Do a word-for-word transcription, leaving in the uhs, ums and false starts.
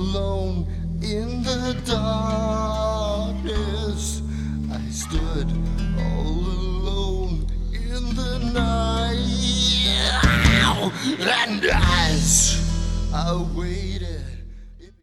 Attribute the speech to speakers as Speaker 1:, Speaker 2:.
Speaker 1: alone in the darkness. I stood all alone in the night, and as I waited